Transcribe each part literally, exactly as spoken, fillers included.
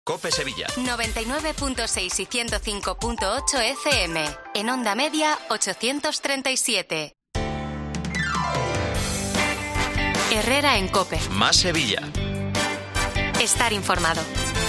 COPE Sevilla. noventa y nueve punto seis y ciento cinco punto ocho F M. En onda media ochocientos treinta y siete. Herrera en COPE. Más Sevilla. Estar informado.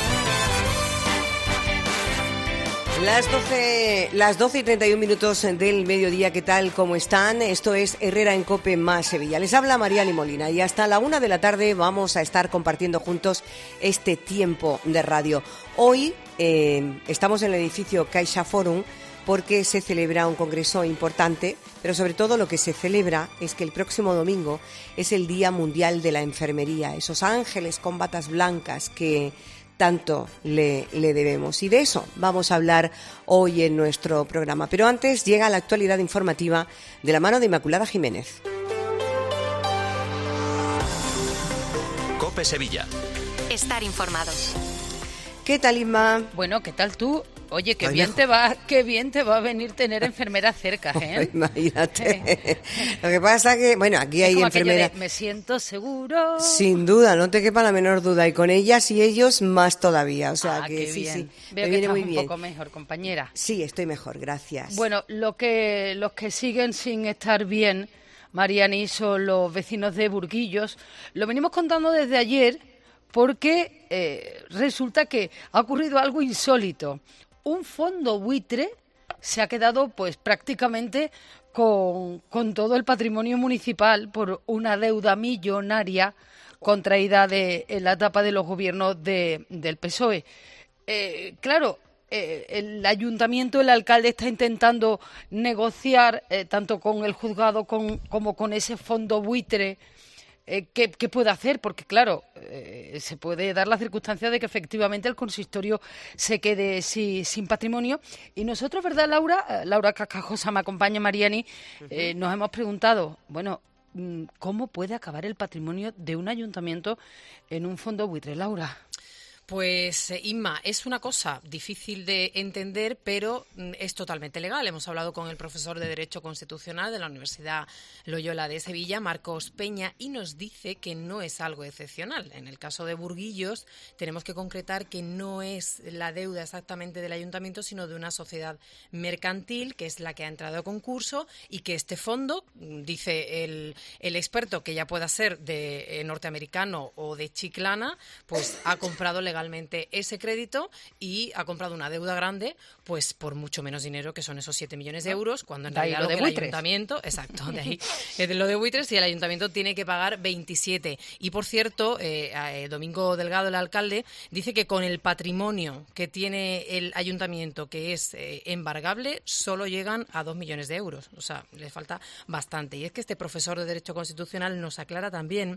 Las doce, las doce y treinta y un minutos del mediodía, ¿qué tal? ¿Cómo están? Esto es Herrera en COPE Más Sevilla. Les habla Mariani Molina y hasta la una de la tarde vamos a estar compartiendo juntos este tiempo de radio. Hoy eh, estamos en el edificio Caixa Forum porque se celebra un congreso importante, pero sobre todo lo que se celebra es que el próximo domingo es el Día Mundial de la Enfermería, esos ángeles con batas blancas que tanto le, le debemos. Y de eso vamos a hablar hoy en nuestro programa. Pero antes llega la actualidad informativa de la mano de Inmaculada Jiménez. COPE Sevilla. Estar informados. ¿Qué tal, Inma? Bueno, ¿qué tal tú? Oye, qué Ay, bien no. te va, qué bien te va a venir tener enfermeras cerca, ¿eh? Imagínate. Lo que pasa que, bueno, aquí Es hay como aquello de, enfermeras. me siento seguro. Sin duda, no te quepa la menor duda. Y con ellas y ellos más todavía. O sea Ah, que qué sí, bien. sí. Veo Me que viene estás muy un bien. poco mejor, compañera. Sí, estoy mejor, gracias. Bueno, lo que, los que siguen sin estar bien, Mariani, son los vecinos de Burguillos. Lo venimos contando desde ayer porque eh, resulta que ha ocurrido algo insólito. Un fondo buitre se ha quedado pues prácticamente con, con todo el patrimonio municipal por una deuda millonaria contraída de, en la etapa de los gobiernos de, del P S O E. Eh, claro, eh, el ayuntamiento, el alcalde está intentando negociar eh, tanto con el juzgado con, como con ese fondo buitre. Eh, ¿qué, ¿Qué puede hacer? Porque, claro, eh, se puede dar la circunstancia de que efectivamente el consistorio se quede si, sin patrimonio. Y nosotros, ¿verdad, Laura? Eh, Laura Cascajosa me acompaña, Mariani, eh, nos hemos preguntado, bueno, ¿cómo puede acabar el patrimonio de un ayuntamiento en un fondo buitre, Laura? Pues, eh, Inma, es una cosa difícil de entender, pero mm, es totalmente legal. Hemos hablado con el profesor de Derecho Constitucional de la Universidad Loyola de Sevilla, Marcos Peña, y nos dice que no es algo excepcional. En el caso de Burguillos, tenemos que concretar que no es la deuda exactamente del ayuntamiento, sino de una sociedad mercantil, que es la que ha entrado a concurso, y que este fondo, dice el, el experto, que ya pueda ser de eh, norteamericano o de Chiclana, pues ha comprado legalmente ese crédito y ha comprado una deuda grande, pues por mucho menos dinero, que son esos siete millones de euros, cuando en De ahí realidad lo lo de que el buitres. ayuntamiento, exacto, de ahí es de lo de buitres, y el ayuntamiento tiene que pagar veintisiete. Y por cierto, eh, eh, Domingo Delgado, el alcalde, dice que con el patrimonio que tiene el ayuntamiento, que es eh, embargable, solo llegan a dos millones de euros. O sea, les falta bastante. Y es que este profesor de Derecho Constitucional nos aclara también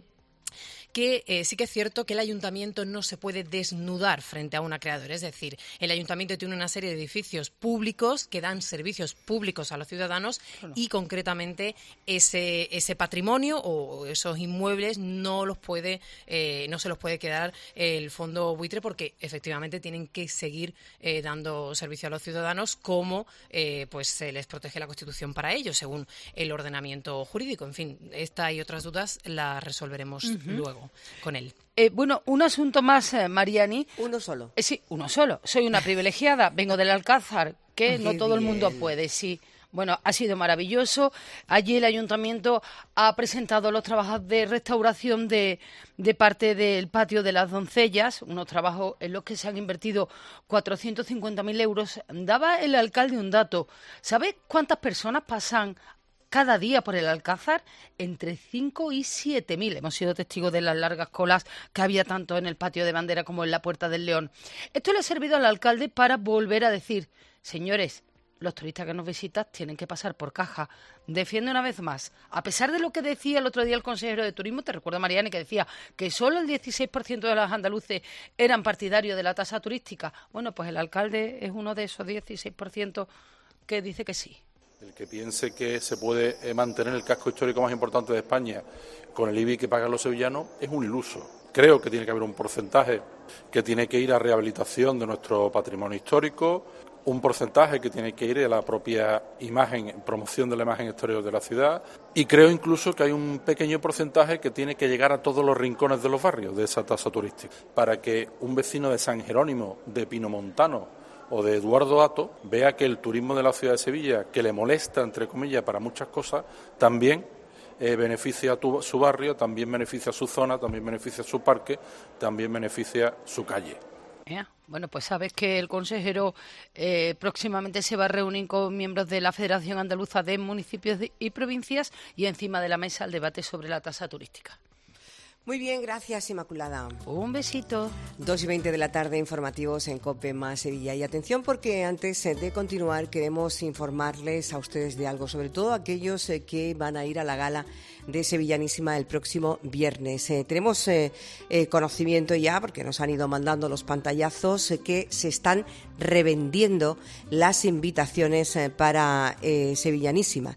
que eh, sí que es cierto que el ayuntamiento no se puede desnudar frente a un acreedor. Es decir, el ayuntamiento tiene una serie de edificios públicos que dan servicios públicos a los ciudadanos y concretamente ese ese patrimonio o esos inmuebles no los puede eh, no se los puede quedar el fondo buitre, porque efectivamente tienen que seguir eh, dando servicio a los ciudadanos como eh, pues se les protege la Constitución para ello, según el ordenamiento jurídico. En fin, esta y otras dudas las resolveremos uh-huh. luego con él. Eh, bueno, un asunto más, eh, Mariani. Uno solo. Eh, sí, uno solo. Soy una privilegiada, vengo del Alcázar, que Ay, no todo bien. el mundo puede, sí. Bueno, ha sido maravilloso. Allí el ayuntamiento ha presentado los trabajos de restauración de, de parte del patio de las doncellas, unos trabajos en los que se han invertido cuatrocientos cincuenta mil euros. Daba el alcalde un dato. ¿Sabe cuántas personas pasan cada día por el Alcázar? Entre cinco y siete mil. Hemos sido testigos de las largas colas que había tanto en el patio de Bandera como en la Puerta del León. Esto le ha servido al alcalde para volver a decir, señores, los turistas que nos visitan tienen que pasar por caja. Defiende una vez más, a pesar de lo que decía el otro día el consejero de Turismo, te recuerdo, Mariani, que decía que solo el dieciséis por ciento de los andaluces eran partidarios de la tasa turística. Bueno, pues el alcalde es uno de esos dieciséis por ciento que dice que sí. El que piense que se puede mantener el casco histórico más importante de España con el I B I que pagan los sevillanos es un iluso. Creo que tiene que haber un porcentaje que tiene que ir a rehabilitación de nuestro patrimonio histórico, un porcentaje que tiene que ir a la propia imagen, promoción de la imagen exterior de la ciudad, y creo incluso que hay un pequeño porcentaje que tiene que llegar a todos los rincones de los barrios de esa tasa turística, para que un vecino de San Jerónimo, de Pinomontano o de Eduardo Hato vea que el turismo de la ciudad de Sevilla, que le molesta, entre comillas, para muchas cosas, también eh, beneficia a tu, su barrio, también beneficia su zona, también beneficia su parque, también beneficia su calle. Yeah. Bueno, pues sabes que el consejero eh, próximamente se va a reunir con miembros de la Federación Andaluza de Municipios y Provincias y encima de la mesa el debate sobre la tasa turística. Muy bien, gracias, Inmaculada. Un besito. Dos y veinte de la tarde, informativos en COPE más Sevilla. Y atención, porque antes de continuar queremos informarles a ustedes de algo, sobre todo aquellos eh, que van a ir a la gala de Sevillanísima el próximo viernes. Eh, tenemos eh, eh, conocimiento ya, porque nos han ido mandando los pantallazos, eh, que se están revendiendo las invitaciones eh, para eh, Sevillanísima.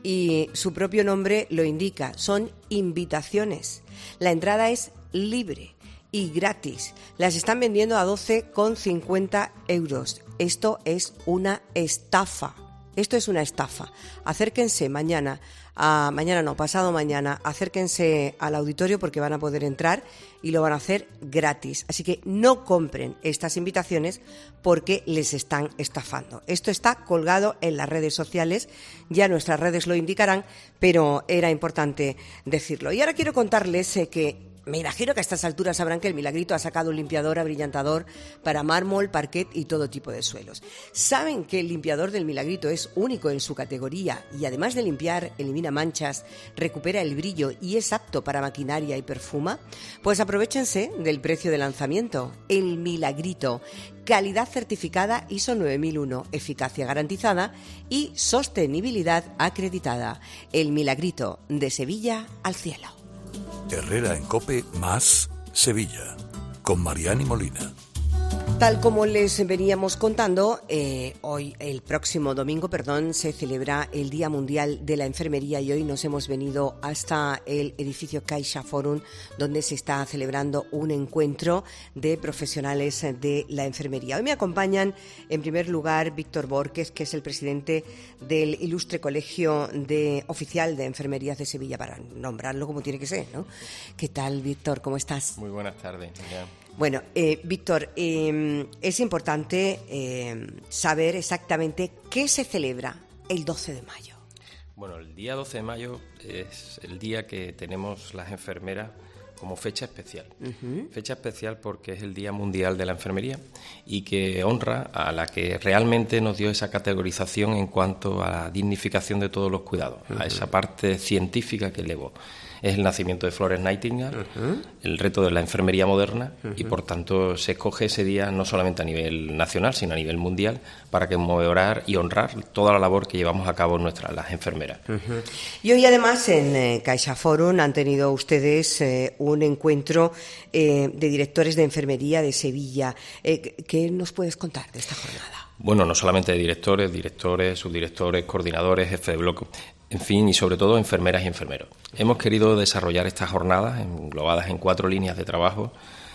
Y su propio nombre lo indica, son invitaciones. La entrada es libre y gratis. Las están vendiendo a doce con cincuenta euros. Esto es una estafa. Esto es una estafa. Acérquense mañana, a, mañana no, pasado mañana, acérquense al auditorio porque van a poder entrar y lo van a hacer gratis. Así que no compren estas invitaciones porque les están estafando. Esto está colgado en las redes sociales, ya nuestras redes lo indicarán, pero era importante decirlo. Y ahora quiero contarles eh, que me imagino que a estas alturas sabrán que el Milagrito ha sacado un limpiador abrillantador para mármol, parquet y todo tipo de suelos. ¿Saben que el limpiador del Milagrito es único en su categoría y además de limpiar, elimina manchas, recupera el brillo y es apto para maquinaria y perfuma? Pues aprovéchense del precio de lanzamiento. El Milagrito, calidad certificada I S O nueve mil uno, eficacia garantizada y sostenibilidad acreditada. El Milagrito, de Sevilla al cielo. Herrera en COPE más Sevilla, con Mariani Molina. Tal como les veníamos contando, eh, hoy, el próximo domingo, perdón, se celebra el Día Mundial de la Enfermería y hoy nos hemos venido hasta el edificio Caixa Forum, donde se está celebrando un encuentro de profesionales de la enfermería. Hoy me acompañan, en primer lugar, Víctor Borquez, que es el presidente del Ilustre Colegio de Oficial de Enfermería de Sevilla, para nombrarlo como tiene que ser, ¿no? ¿Qué tal, Víctor? ¿Cómo estás? Muy buenas tardes. Ya. Bueno, eh, Víctor, eh, es importante eh, saber exactamente qué se celebra el doce de mayo. Bueno, el día doce de mayo es el día que tenemos las enfermeras como fecha especial. Uh-huh. Fecha especial porque es el Día Mundial de la Enfermería y que honra a la que realmente nos dio esa categorización en cuanto a la dignificación de todos los cuidados, uh-huh. a esa parte científica que elevó. Es el nacimiento de Florence Nightingale, uh-huh. el reto de la enfermería moderna, uh-huh. y por tanto se escoge ese día no solamente a nivel nacional, sino a nivel mundial, para conmemorar y honrar toda la labor que llevamos a cabo nuestras, las enfermeras. Uh-huh. Y hoy además en eh, Caixa Forum han tenido ustedes eh, un encuentro eh, de directores de enfermería de Sevilla. Eh, ¿Qué nos puedes contar de esta jornada? Bueno, no solamente de directores, directores, subdirectores, coordinadores, jefe de bloque, en fin, y sobre todo enfermeras y enfermeros. Hemos querido desarrollar estas jornadas englobadas en cuatro líneas de trabajo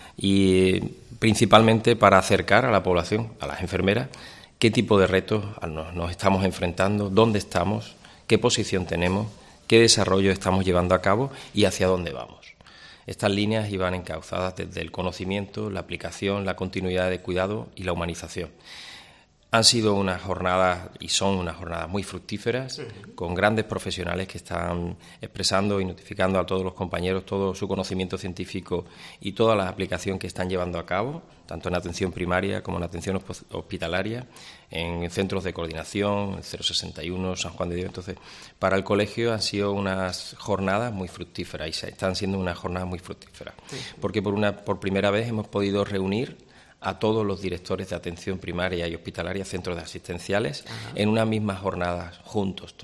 y principalmente para acercar a la población, a las enfermeras, qué tipo de retos nos, nos estamos enfrentando, dónde estamos, qué posición tenemos, qué desarrollo estamos llevando a cabo y hacia dónde vamos. Estas líneas iban encauzadas desde el conocimiento, la aplicación, la continuidad de cuidado y la humanización. Han sido unas jornadas y son unas jornadas muy fructíferas, uh-huh. con grandes profesionales que están expresando y notificando a todos los compañeros todo su conocimiento científico y toda la aplicación que están llevando a cabo, tanto en atención primaria como en atención hospitalaria, en centros de coordinación, el cero sesenta y uno, San Juan de Dios. Entonces, para el colegio han sido unas jornadas muy fructíferas y están siendo unas jornadas muy fructíferas, uh-huh. porque por, una, por primera vez hemos podido reunir a todos los directores de atención primaria y hospitalaria, centros de asistenciales, ajá. en una misma jornada, juntos todos.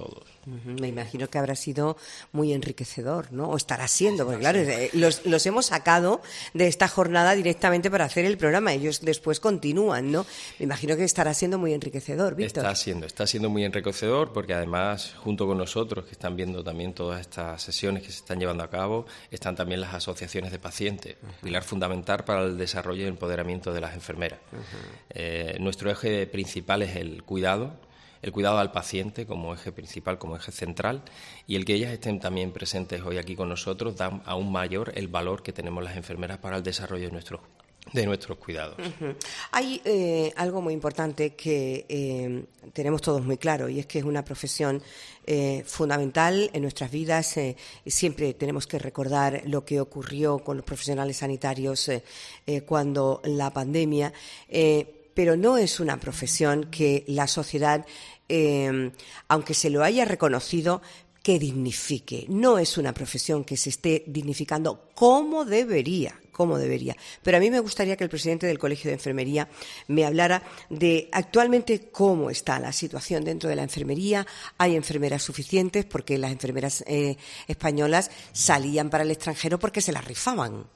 Me imagino que habrá sido muy enriquecedor, ¿no? O estará siendo, porque claro, los, los hemos sacado de esta jornada directamente para hacer el programa. Ellos después continúan, ¿no? Me imagino que estará siendo muy enriquecedor, Víctor. Está siendo, está siendo muy enriquecedor porque además, junto con nosotros, que están viendo también todas estas sesiones que se están llevando a cabo, están también las asociaciones de pacientes, uh-huh. pilar fundamental para el desarrollo y empoderamiento de las enfermeras. Uh-huh. Eh, nuestro eje principal es el cuidado, el cuidado al paciente como eje principal, como eje central, y el que ellas estén también presentes hoy aquí con nosotros da aún mayor el valor que tenemos las enfermeras para el desarrollo de nuestros de nuestros cuidados. Uh-huh. Hay eh, algo muy importante que eh, tenemos todos muy claro, y es que es una profesión eh, fundamental en nuestras vidas. Eh, siempre tenemos que recordar lo que ocurrió con los profesionales sanitarios eh, eh, cuando la pandemia, eh, pero no es una profesión que la sociedad, eh, aunque se lo haya reconocido, que dignifique. No es una profesión que se esté dignificando como debería, como debería. Pero a mí me gustaría que el presidente del Colegio de Enfermería me hablara de actualmente cómo está la situación dentro de la enfermería. ¿Hay enfermeras suficientes? Porque las enfermeras eh, españolas salían para el extranjero porque se las rifaban.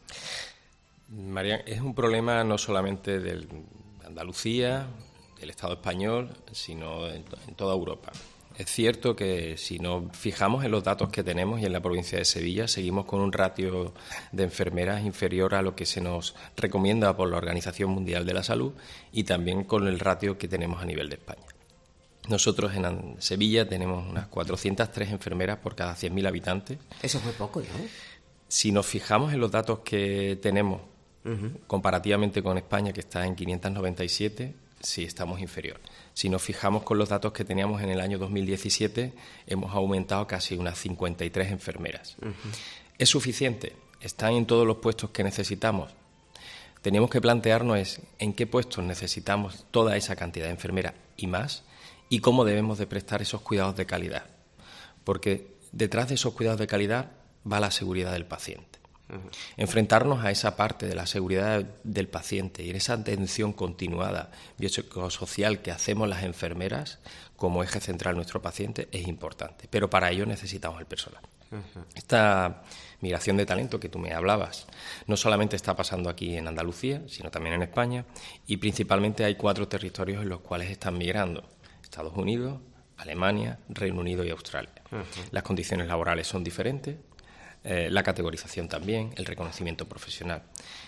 María, es un problema no solamente de Andalucía, del Estado español, sino en, en toda Europa. Es cierto que si nos fijamos en los datos que tenemos y en la provincia de Sevilla, seguimos con un ratio de enfermeras inferior a lo que se nos recomienda por la Organización Mundial de la Salud y también con el ratio que tenemos a nivel de España. Nosotros en Sevilla tenemos unas cuatrocientas tres enfermeras por cada cien mil habitantes. Eso es muy poco, ¿no? Si nos fijamos en los datos que tenemos uh-huh. comparativamente con España, que está en quinientas noventa y siete, sí estamos inferior. Si nos fijamos con los datos que teníamos en el año dos mil diecisiete, hemos aumentado casi unas cincuenta y tres enfermeras. Uh-huh. ¿Es suficiente? ¿Están en todos los puestos que necesitamos? Tenemos que plantearnos es en qué puestos necesitamos toda esa cantidad de enfermeras y más, y cómo debemos de prestar esos cuidados de calidad. Porque detrás de esos cuidados de calidad va la seguridad del paciente. Uh-huh. Enfrentarnos a esa parte de la seguridad del paciente y en esa atención continuada biopsicosocial que hacemos las enfermeras como eje central de nuestro paciente es importante, pero para ello necesitamos el personal. Uh-huh. Esta migración de talento que tú me hablabas no solamente está pasando aquí en Andalucía, sino también en España, y principalmente hay cuatro territorios en los cuales están migrando: Estados Unidos, Alemania, Reino Unido y Australia. Uh-huh. Las condiciones laborales son diferentes, Eh, la categorización también, el reconocimiento profesional.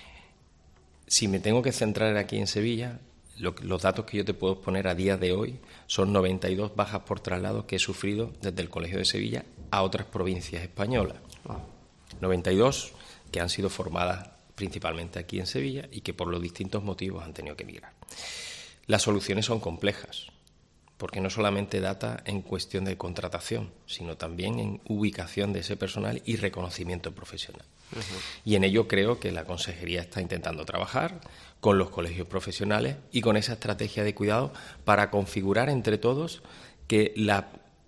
Si me tengo que centrar aquí en Sevilla, lo, los datos que yo te puedo poner a día de hoy son noventa y dos bajas por traslado que he sufrido desde el Colegio de Sevilla a otras provincias españolas. Wow. noventa y dos que han sido formadas principalmente aquí en Sevilla y que por los distintos motivos han tenido que emigrar. Las soluciones son complejas, porque no solamente data en cuestión de contratación, sino también en ubicación de ese personal y reconocimiento profesional. Uh-huh. Y en ello creo que la Consejería está intentando trabajar con los colegios profesionales y con esa estrategia de cuidado para configurar entre todos que la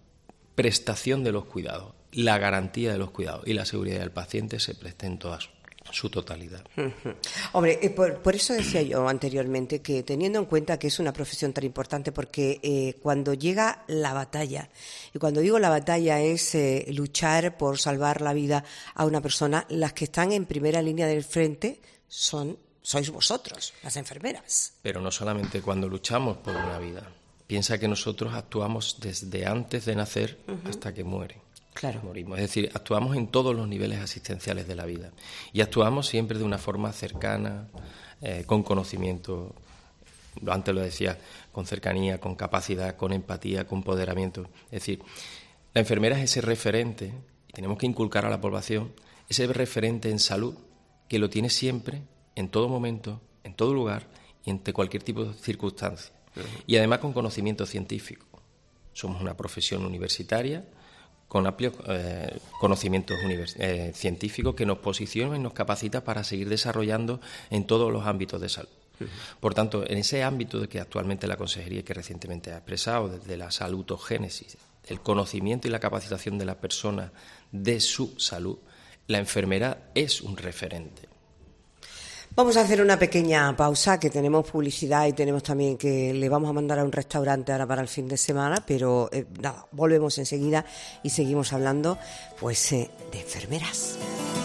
prestación de los cuidados, la garantía de los cuidados y la seguridad del paciente se presten en todas su totalidad. Uh-huh. Hombre, eh, por, por eso decía yo anteriormente que teniendo en cuenta que es una profesión tan importante, porque eh, cuando llega la batalla, y cuando digo la batalla es eh, luchar por salvar la vida a una persona, las que están en primera línea del frente son sois vosotros, las enfermeras. Pero no solamente cuando luchamos por una vida. Piensa que nosotros actuamos desde antes de nacer uh-huh. hasta que mueren. Claro. Morimos. Es decir, actuamos en todos los niveles asistenciales de la vida y actuamos siempre de una forma cercana, eh, con conocimiento, antes lo decía, con cercanía, con capacidad, con empatía, con empoderamiento. Es decir, la enfermera es ese referente, y tenemos que inculcar a la población ese referente en salud que lo tiene siempre, en todo momento, en todo lugar y ante cualquier tipo de circunstancia. Uh-huh. Y además con conocimiento científico. Somos una profesión universitaria con amplios eh, conocimientos univers- eh, científicos que nos posicionan y nos capacita para seguir desarrollando en todos los ámbitos de salud. Uh-huh. Por tanto, en ese ámbito de que actualmente la Consejería, que recientemente ha expresado, desde la salutogénesis, el conocimiento y la capacitación de la persona de su salud, la enfermera es un referente. Vamos a hacer una pequeña pausa, que tenemos publicidad y tenemos también que le vamos a mandar a un restaurante ahora para el fin de semana, pero eh, nada, volvemos enseguida y seguimos hablando pues eh, de enfermeras.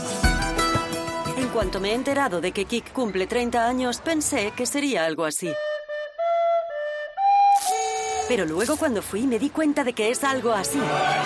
En cuanto me he enterado de que Kik cumple treinta años, pensé que sería algo así. Pero luego cuando fui me di cuenta de que es algo así.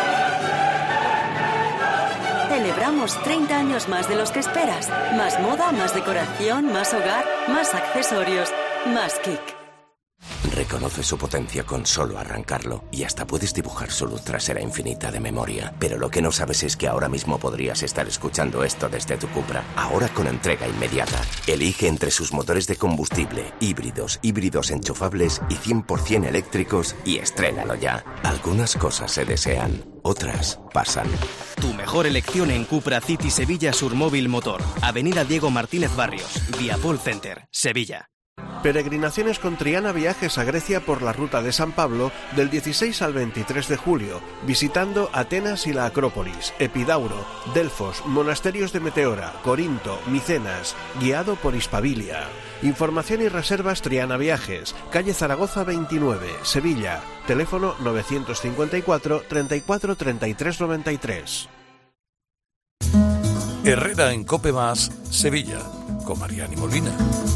Celebramos treinta años más de los que esperas. Más moda, más decoración, más hogar, más accesorios, más Kik. Reconoce su potencia con solo arrancarlo y hasta puedes dibujar su luz trasera infinita de memoria. Pero lo que no sabes es que ahora mismo podrías estar escuchando esto desde tu Cupra. Ahora con entrega inmediata. Elige entre sus motores de combustible, híbridos, híbridos enchufables y cien por ciento eléctricos y estrénalo ya. Algunas cosas se desean, otras pasan. Tu mejor elección en Cupra City Sevilla Surmóvil Motor. Avenida Diego Martínez Barrios, Viapol Center, Sevilla. Peregrinaciones con Triana Viajes a Grecia por la ruta de San Pablo del dieciséis al veintitrés de julio, visitando Atenas y la Acrópolis, Epidauro, Delfos, monasterios de Meteora, Corinto, Micenas, guiado por Hispabilia. Información y reservas Triana Viajes, calle Zaragoza veintinueve, Sevilla, teléfono novecientos cincuenta y cuatro, treinta y cuatro, treinta y tres, noventa y tres. Herrera en Cope Más, Sevilla, con Mariani Molina.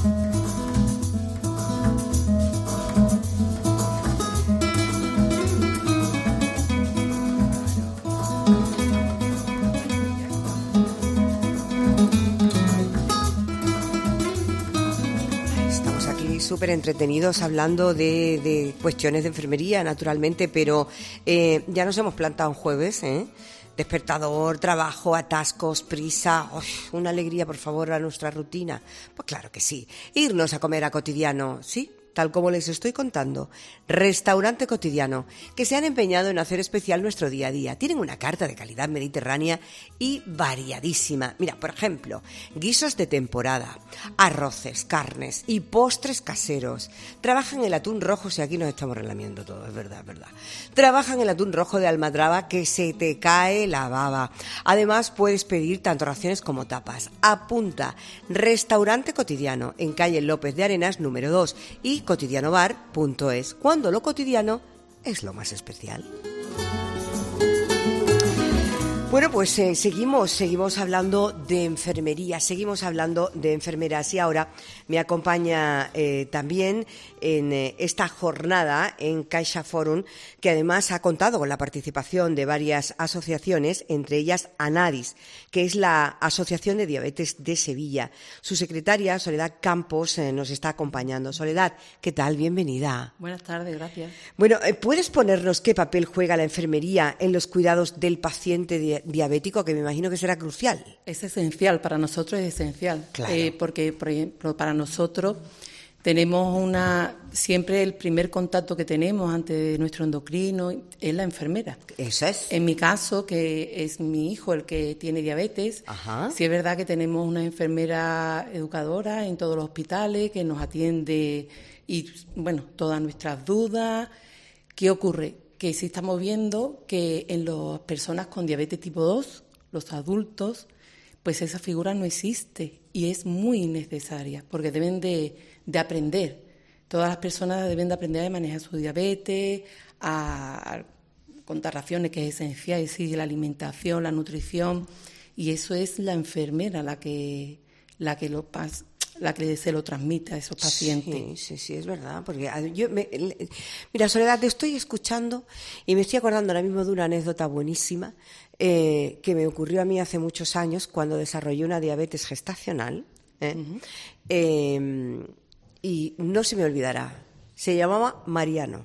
Súper entretenidos hablando de, de cuestiones de enfermería, naturalmente, pero eh, ya nos hemos plantado un jueves, ¿eh? Despertador, trabajo, atascos, prisa, ¡oh! Una alegría, por favor, a nuestra rutina. Pues claro que sí, irnos a comer a Cotidiano, ¿sí? Tal como les estoy contando, Restaurante Cotidiano, que se han empeñado en hacer especial nuestro día a día. Tienen una carta de calidad mediterránea y variadísima. Mira, por ejemplo, guisos de temporada, arroces, carnes y postres caseros. Trabajan el atún rojo, si aquí nos estamos relamiendo todo, es verdad, es verdad. Trabajan el atún rojo de Almadraba, que se te cae la baba. Además, puedes pedir tanto raciones como tapas. Apunta, Restaurante Cotidiano, en calle López de Arenas, número dos, y cotidianobar punto es, cuando lo cotidiano es lo más especial. Bueno, pues eh, seguimos, seguimos hablando de enfermería, seguimos hablando de enfermeras y ahora me acompaña eh, también en eh, esta jornada en Caixa Forum, que además ha contado con la participación de varias asociaciones, entre ellas ANADIS, que es la Asociación de Diabetes de Sevilla. Su secretaria, Soledad Campos, eh, nos está acompañando. Soledad, ¿qué tal? Bienvenida. Buenas tardes, gracias. Bueno, eh, ¿puedes ponernos qué papel juega la enfermería en los cuidados del paciente di- diabético, que me imagino que será crucial? Es esencial, para nosotros es esencial, claro. eh, porque, por ejemplo, para nosotros tenemos una, siempre el primer contacto que tenemos ante nuestro endocrino es la enfermera. Eso es. En mi caso, que es mi hijo el que tiene diabetes, Ajá. sí es verdad que tenemos una enfermera educadora en todos los hospitales que nos atiende y, bueno, todas nuestras dudas. ¿Qué ocurre? Que sí estamos viendo que en las personas con diabetes tipo dos, los adultos, pues esa figura no existe y es muy necesaria porque deben de, de aprender. Todas las personas deben de aprender a manejar su diabetes, a, a contar raciones, que es esencial, es decir, la alimentación, la nutrición, y eso es la enfermera la que, la que lo pasa. la que se lo transmite a esos pacientes. Sí, sí, sí, es verdad. Porque yo me, mira, Soledad, te estoy escuchando y me estoy acordando ahora mismo de una anécdota buenísima eh, que me ocurrió a mí hace muchos años cuando desarrollé una diabetes gestacional. ¿eh? Uh-huh. Eh, y no se me olvidará. Se llamaba Mariano.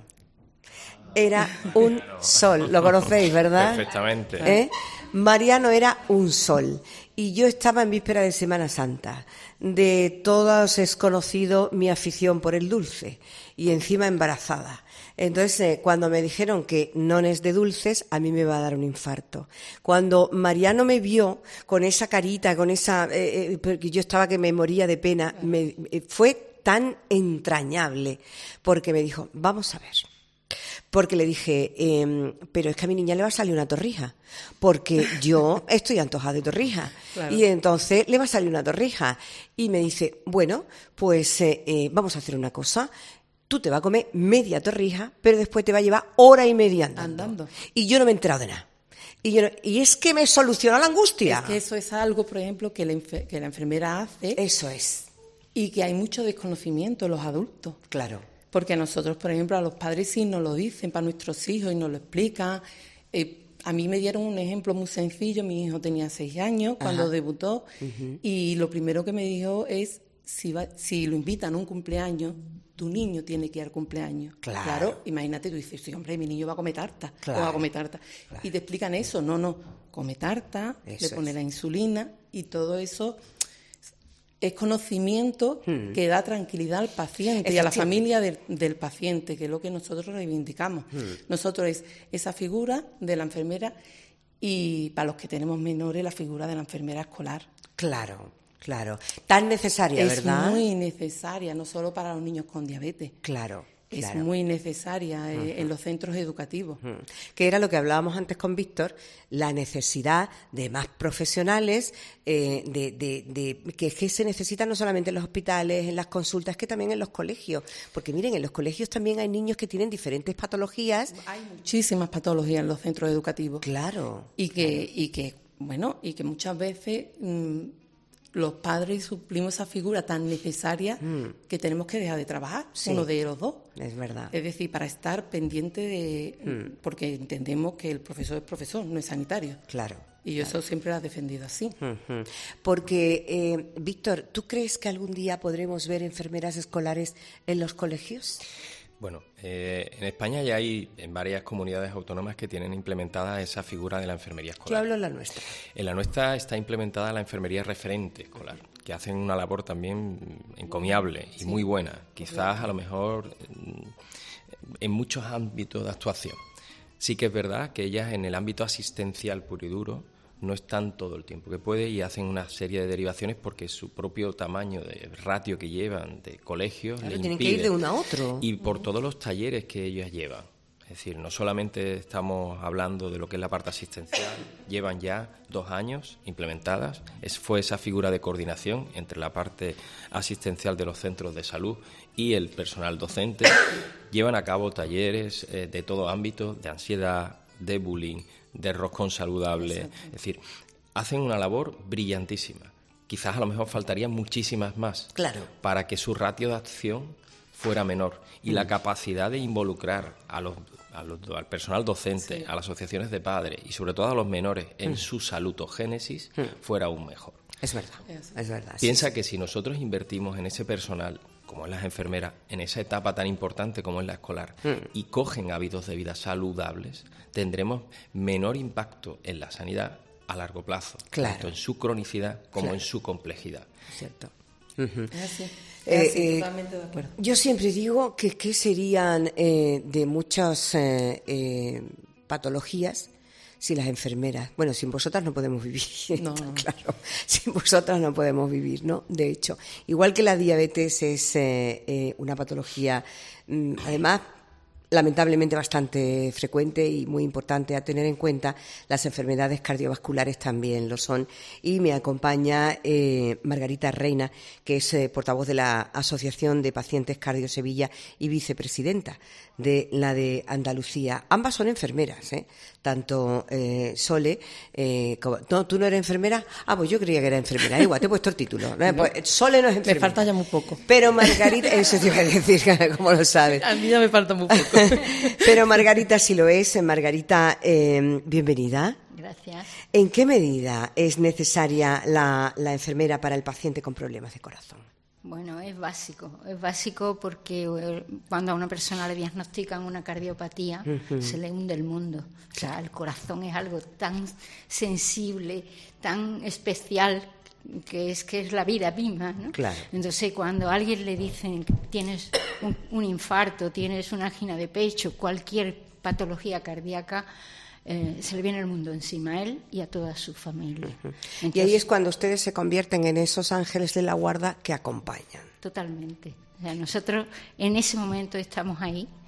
Era un sol. Lo conocéis, ¿verdad? Perfectamente. ¿Eh? Mariano era un sol. Y yo estaba en víspera de Semana Santa. De todos es conocido mi afición por el dulce. Y encima embarazada. Entonces, eh, cuando me dijeron que no es de dulces, a mí me va a dar un infarto. Cuando Mariano me vio con esa carita, con esa... Eh, eh, porque yo estaba que me moría de pena, me, eh, fue tan entrañable. Porque me dijo, vamos a ver... porque le dije, eh, pero es que a mi niña le va a salir una torrija, porque yo estoy antojada de torrija. Claro. Y entonces le va a salir una torrija. Y me dice, bueno, pues eh, eh, vamos a hacer una cosa. Tú te vas a comer media torrija, pero después te va a llevar hora y media andando. andando. Y yo no me he enterado de nada. Y, yo no, y es que me soluciona la angustia. Es que eso es algo, por ejemplo, que la, enfer- que la enfermera hace. Eso es. Y que hay mucho desconocimiento en los adultos. Claro. Porque a nosotros, por ejemplo, a los padres sí nos lo dicen para nuestros hijos y nos lo explican. Eh, a mí me dieron un ejemplo muy sencillo. Mi hijo tenía seis años cuando Ajá. debutó. Uh-huh. Y lo primero que me dijo es, si, va, si lo invitan a un cumpleaños, tu niño tiene que ir al cumpleaños. Claro. claro. Imagínate, tú dices, sí, hombre, mi niño va a comer tarta. Claro. O va a comer tarta. Claro. Y te explican eso. No, no, come tarta, eso le pone es. la insulina y todo eso es conocimiento hmm. que da tranquilidad al paciente y a la familia de, del paciente, que es lo que nosotros reivindicamos. Hmm. Nosotros es esa figura de la enfermera y para los que tenemos menores la figura de la enfermera escolar. Claro, claro. Tan necesaria, es ¿verdad? Es muy necesaria, no solo para los niños con diabetes. Claro. Es claro. muy necesaria eh, uh-huh. en los centros educativos. Uh-huh. Que era lo que hablábamos antes con Víctor, la necesidad de más profesionales, eh, de, de, de que, que se necesitan no solamente en los hospitales, en las consultas, que también en los colegios. Porque miren, en los colegios también hay niños que tienen diferentes patologías. Hay muchísimas patologías en los centros educativos. Claro. Y que, claro. y que bueno, y que muchas veces mmm, los padres suplimos esa figura tan necesaria mm. que tenemos que dejar de trabajar, sí. uno de los dos. Es verdad. Es decir, para estar pendiente de... Mm. Porque entendemos que el profesor es profesor, no es sanitario. Claro. Y yo claro. eso siempre lo he defendido así. Uh-huh. Porque, eh, Víctor, ¿tú crees que algún día podremos ver enfermeras escolares en los colegios? Bueno, eh, en España ya hay en varias comunidades autónomas que tienen implementada esa figura de la enfermería escolar. Yo hablo en la nuestra. En la nuestra está implementada la enfermería referente escolar, que hacen una labor también encomiable y sí. muy buena, quizás a lo mejor en muchos ámbitos de actuación. Sí que es verdad que ellas en el ámbito asistencial puro y duro no están todo el tiempo que puede y hacen una serie de derivaciones porque su propio tamaño de ratio que llevan de colegios claro, le tienen impide. que ir de uno a otro. Y por uh-huh. todos los talleres que ellas llevan. Es decir, no solamente estamos hablando de lo que es la parte asistencial, llevan ya dos años implementadas. Es, fue esa figura de coordinación entre la parte asistencial de los centros de salud y el personal docente. Llevan a cabo talleres eh, de todo ámbito, de ansiedad, de bullying, de roscón saludable. Exacto. Es decir, hacen una labor brillantísima. Quizás a lo mejor faltarían muchísimas más claro. para que su ratio de acción fuera menor y mm. la capacidad de involucrar a los, a los, al personal docente, sí. a las asociaciones de padres y sobre todo a los menores en mm. su salutogénesis mm. fuera aún mejor. Es verdad, es verdad. Piensa sí. que si nosotros invertimos en ese personal, como en las enfermeras, en esa etapa tan importante como es la escolar, mm. y cogen hábitos de vida saludables, tendremos menor impacto en la sanidad a largo plazo, claro. tanto en su cronicidad como claro. en su complejidad. Cierto. Uh-huh. Es así, es eh, así, eh, totalmente de acuerdo. Yo siempre digo que, que serían eh, de muchas eh, eh, patologías si las enfermeras, bueno, sin vosotras no podemos vivir, no, no. claro, sin vosotras no podemos vivir, ¿no? De hecho, igual que la diabetes es eh, eh, una patología, mmm, además, lamentablemente bastante frecuente y muy importante a tener en cuenta, las enfermedades cardiovasculares también lo son. Y me acompaña eh, Margarita Reina, que es eh, portavoz de la Asociación de Pacientes Cardio Sevilla y vicepresidenta de la de Andalucía. Ambas son enfermeras, ¿eh? Tanto eh, Sole, eh, como, no, ¿tú no eres enfermera? Ah, pues yo creía que era enfermera, igual, te he puesto el título. ¿no? Pues, Sole no es enfermera. Me falta ya muy poco. Pero Margarita, eso te iba a decir, ¿cómo lo sabes? A mí ya me falta muy poco. Pero Margarita sí lo es. Margarita, eh, bienvenida. Gracias. ¿En qué medida es necesaria la, la enfermera para el paciente con problemas de corazón? Bueno, es básico, es básico porque cuando a una persona le diagnostican una cardiopatía, uh-huh. se le hunde el mundo. O sea, el corazón es algo tan sensible, tan especial, que es que es la vida misma, ¿no? Claro. Entonces, cuando a alguien le dicen que tienes un, un infarto, tienes una angina de pecho, cualquier patología cardíaca, Eh, se le viene el mundo encima a él y a toda su familia. Uh-huh. Entonces, y ahí es cuando ustedes se convierten en esos ángeles de la guarda que acompañan. Totalmente. O sea, nosotros en ese momento estamos ahí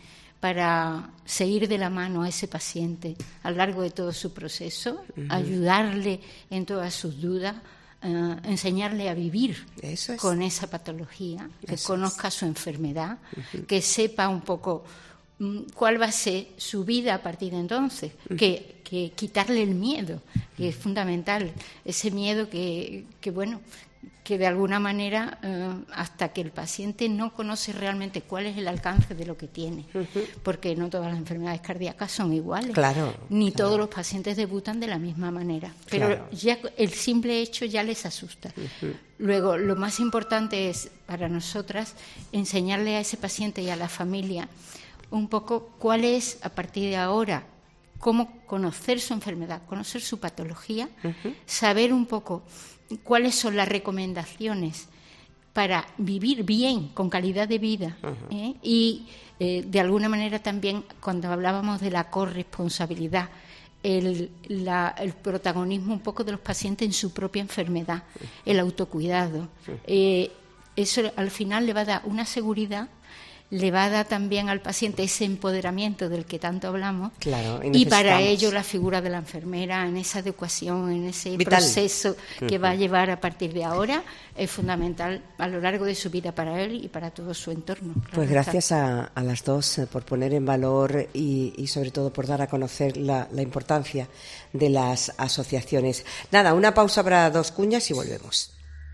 para seguir de la mano a ese paciente a lo largo de todo su proceso, uh-huh. ayudarle en todas sus dudas, uh, enseñarle a vivir Eso es. con esa patología, que Eso conozca es. su enfermedad, uh-huh. que sepa un poco um, cuál va a ser su vida a partir de entonces, uh-huh. que, que quitarle el miedo, que es fundamental, ese miedo que, que bueno... que de alguna manera, eh, hasta que el paciente no conoce realmente cuál es el alcance de lo que tiene, uh-huh. porque no todas las enfermedades cardíacas son iguales, claro, ni claro. todos los pacientes debutan de la misma manera, pero claro. ya el simple hecho ya les asusta. Uh-huh. Luego, lo más importante es, para nosotras, enseñarle a ese paciente y a la familia un poco cuál es, a partir de ahora, cómo conocer su enfermedad, conocer su patología, uh-huh. saber un poco cuáles son las recomendaciones para vivir bien, con calidad de vida, uh-huh. ¿eh? y eh, de alguna manera también, cuando hablábamos de la corresponsabilidad, el, la, el protagonismo un poco de los pacientes en su propia enfermedad, uh-huh. el autocuidado. Uh-huh. Eh, eso al final le va a dar una seguridad, le va a dar también al paciente ese empoderamiento del que tanto hablamos, claro, y, y para ello la figura de la enfermera en esa adecuación, en ese Vital. proceso que uh-huh. va a llevar a partir de ahora, es fundamental a lo largo de su vida para él y para todo su entorno. Claro, pues gracias a, a las dos por poner en valor y, y sobre todo por dar a conocer la, la importancia de las asociaciones. Nada, una pausa para dos cuñas y volvemos.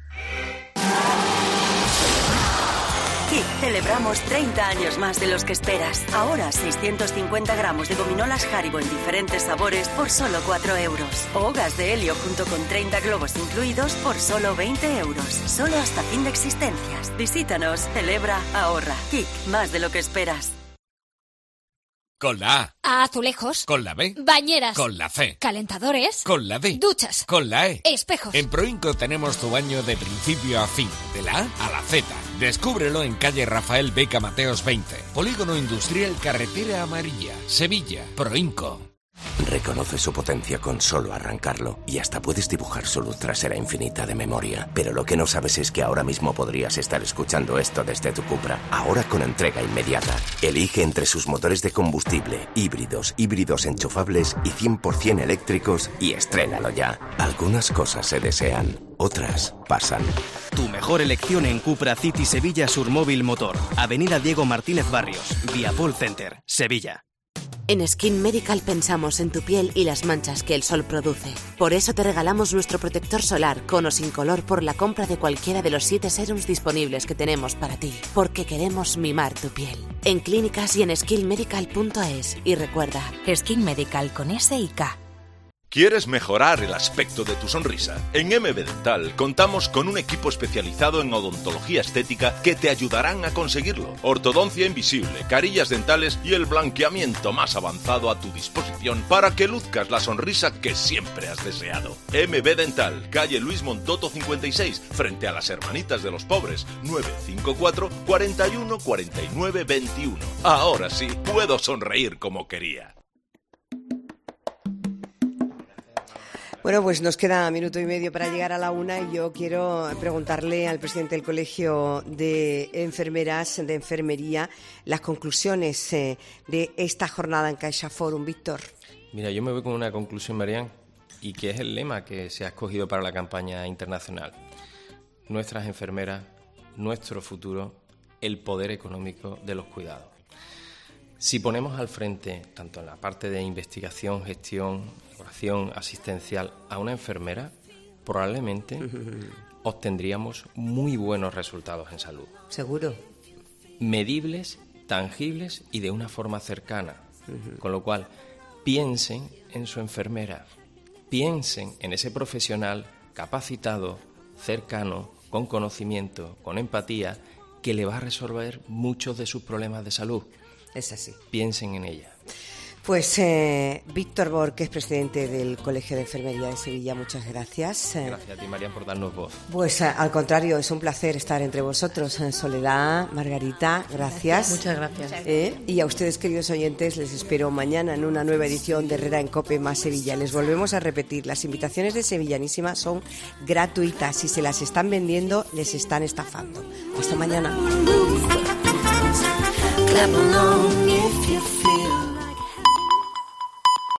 Kik celebramos treinta años más de los que esperas. Ahora seiscientos cincuenta gramos de gominolas Haribo en diferentes sabores por solo cuatro euros. O gas de helio junto con treinta globos incluidos por solo veinte euros. Solo hasta fin de existencias. Visítanos, celebra, ahorra. Kik, más de lo que esperas. Con la A. A azulejos. Con la B. Bañeras. Con la C. Calentadores. Con la D. Duchas. Con la E. Espejos. En Proinco tenemos tu baño de principio a fin, de la A a la Z. Descúbrelo en calle Rafael Beca Mateos veinte. Polígono Industrial Carretera Amarilla, Sevilla. Proinco. Reconoce su potencia con solo arrancarlo y hasta puedes dibujar su luz trasera infinita de memoria. Pero lo que no sabes es que ahora mismo podrías estar escuchando esto desde tu Cupra, ahora con entrega inmediata. Elige entre sus motores de combustible, híbridos, híbridos enchufables y cien por ciento eléctricos y estrénalo ya. Algunas cosas se desean, otras pasan. Tu mejor elección en Cupra City Sevilla Surmóvil Motor. Avenida Diego Martínez Barrios, Viapol Center, Sevilla. En Skin Medical pensamos en tu piel y las manchas que el sol produce. Por eso te regalamos nuestro protector solar con o sin color por la compra de cualquiera de los siete serums disponibles que tenemos para ti. Porque queremos mimar tu piel. En clínicas y en skin medical punto es. Y recuerda, Skin Medical con S y K. ¿Quieres mejorar el aspecto de tu sonrisa? En M B Dental contamos con un equipo especializado en odontología estética que te ayudarán a conseguirlo. Ortodoncia invisible, carillas dentales y el blanqueamiento más avanzado a tu disposición para que luzcas la sonrisa que siempre has deseado. M B Dental, calle Luis Montoto cincuenta y seis, frente a las Hermanitas de los Pobres, nueve cinco cuatro, cuatro uno, cuatro nueve dos uno. Ahora sí, puedo sonreír como quería. Bueno, pues nos queda minuto y medio para llegar a la una y yo quiero preguntarle al presidente del Colegio de Enfermeras de Enfermería las conclusiones eh, de esta jornada en CaixaForum. Víctor. Mira, yo me voy con una conclusión, Marián, y que es el lema que se ha escogido para la campaña internacional. Nuestras enfermeras, nuestro futuro, el poder económico de los cuidados. Si ponemos al frente, tanto en la parte de investigación, gestión, elaboración, asistencial, a una enfermera, probablemente obtendríamos muy buenos resultados en salud. Seguro. Medibles, tangibles y de una forma cercana. Uh-huh. Con lo cual, piensen en su enfermera, piensen en ese profesional capacitado, cercano, con conocimiento, con empatía, que le va a resolver muchos de sus problemas de salud. Es así. Piensen en ella. Pues eh, Víctor Bor, que es presidente del Colegio de Enfermería de Sevilla, muchas gracias. Gracias a ti, Marian, por darnos voz. Pues eh, al contrario, es un placer estar entre vosotros. Soledad, Margarita, gracias. Muchas gracias. Eh, y a ustedes, queridos oyentes, les espero mañana en una nueva edición de Herrera en COPE más Sevilla. Les volvemos a repetir, las invitaciones de Sevillanísima son gratuitas. Si se las están vendiendo, les están estafando. Hasta mañana. Clap along.